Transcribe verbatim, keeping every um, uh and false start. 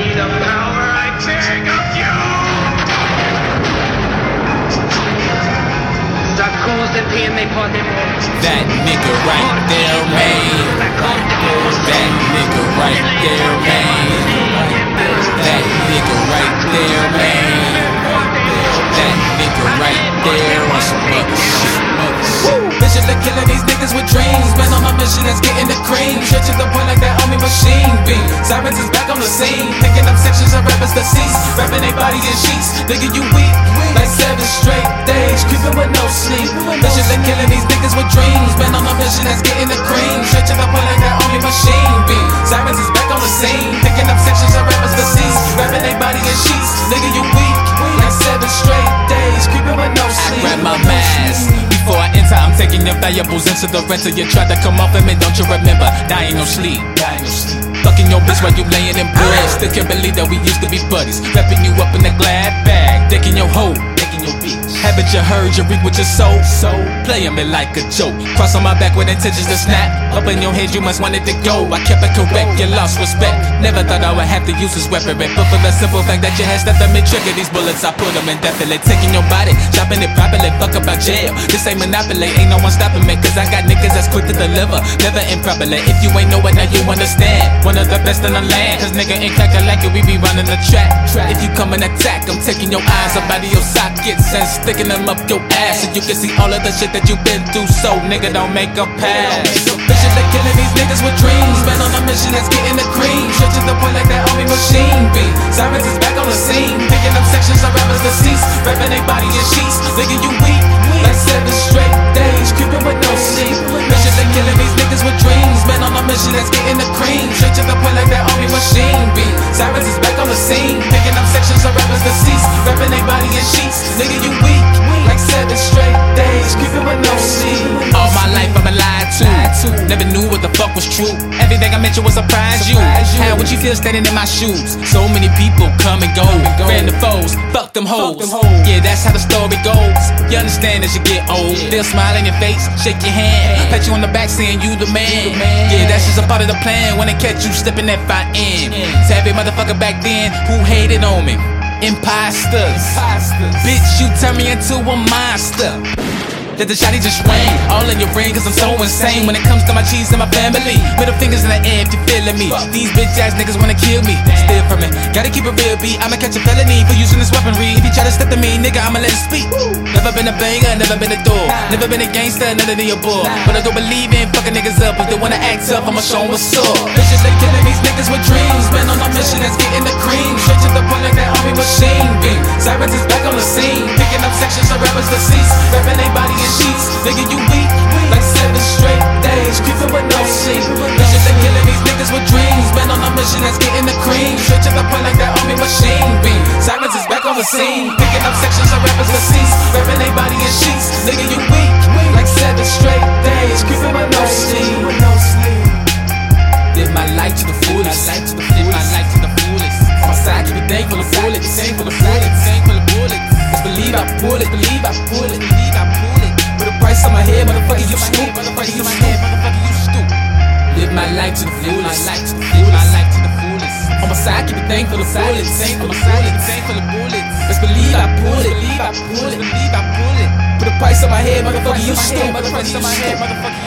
me the power I beg of you! That nigga right there, man. That nigga right there, man. That nigga right there, man. That nigga right there on some other shit. Woo! Mission to killing these niggas with dreams. Man on my mission that's getting the cream. Straight to the point like that army machine beam. Sirens is back on the scene. Picking up sections of rappers deceased. Wrapping they body in sheets. Nigga, you weak. Like seven straight days. Creeping with no sleep. Mission to killing these niggas with dreams. Man on my mission that's getting the cream. Straight to the point like that army machine beam. Sirens is back on the scene. Picking up sections of rappers deceased. Wrapping they body in sheets. Nigga, you weak. Like seven straight days. Creeping with no sleep. I grab my mask. Before I enter, I'm taking your valuables into the rental. You tried to come off of me, don't you remember? Dying no sleep. Dying no sleep. Fucking your bitch while you laying in bed. Still can't believe that we used to be buddies. Wrapping you up in a glad bag. Taking your hoe. Taking your bitch. Haven't you heard you read with your soul? So playing me like a joke. Cross on my back with intentions to snap. Up in your head, you must want it to go. I kept it correct, you lost respect. Never thought I would have to use this weapon. But for the simple fact that you had stepped up and triggered these bullets, I put them indefinitely. Taking your body, chopping it properly. Fuck about jail. This ain't monopoly, ain't no one stopping me. Cause I got niggas that's quick to deliver. Never improperly. If you ain't know it, now you understand. One of the best in the land. Cause nigga ain't crackin' like it, we be running the track. If you come and attack, I'm taking your eyes up out of your sockets and sticking them up your ass. So you can see all of the shit that you been through. So nigga, don't make a pass. Mission to killing these niggas with dreams. Man on a mission that's getting the cream. Straight to the point like that army machine beam. Sirens is back on the scene. Picking up sections of rappers deceased. Wrapping they body in sheets. Nigga, you weak. Like seven straight days. Creeping with no sleep. Mission to killing these niggas with dreams. Man on a mission that's getting the cream. Straight to the point like that army machine beam. Sirens is back on the scene. Picking up sections of rappers deceased. Wrapping they body in sheets. Nigga, you weak. Like seven straight days. Creeping with no sleep. All my life I've been lied to. Never knew what the fuck was true. Everything I mentioned will surprise you. How would you feel standing in my shoes? So many people come and go. Random foes, fuck them hoes. Yeah, that's how the story goes. You understand as you get old. They'll smile in your face, shake your hand, pat you on the back saying you the man. Yeah, that's just a part of the plan. When they catch you slipping that fire in. To every motherfucker back then who hated on me. Imposters. Bitch, you turn me into a monster. Let the shotty just rain all in your brain, cause I'm so insane when it comes to my cheese and my family. Middle fingers in the air if you feeling me. These bitch ass niggas wanna kill me. Steal from it, gotta keep it real beat. I'ma catch a felony for using this weaponry. If you try to step to me, nigga, I'ma let it speak. Never been a banger, never been a door. Never been a gangster, none of your boy. But I don't believe in fucking niggas up. If they wanna act tough, I'ma show 'em what's up. Bitches, they killing these niggas with dreams. Man on a mission that's getting the cream. Straight to the point like that army machine beam. Sirens is back on the scene. Picking up sections of rappers deceased. Wrapping they body in sheets. Nigga, you weak. Like seven straight days. Creeping with no sleep. Mission to killing these niggas with dreams. Man on a mission that's getting the cream. Straight to the point like that army machine beam. Sirens is back on the scene. Picking up sections of rappers deceased. Wrapping they body in sheets. Nigga, you weak. Like seven straight days. Creeping with no sleep. Live my life to the fullest. Live my life to the fullest. On my side, keep it thankful of bullets. Thankful of bullets. Thankful of bullets. Just believe I pull it. Believe I pull it. Believe I pull it. Put a price on my head, motherfucker, you stupid. Motherfucker, you stupid. Live my life to the fullest. Live my life to the fullest. On my side, keep it thankful of bullets. Thankful of bullets. Thankful of bullets. Just believe I pull it. Believe I pull it. Believe I pull it. Put a price on my head, motherfucker, you stupid. Motherfucker, you stupid.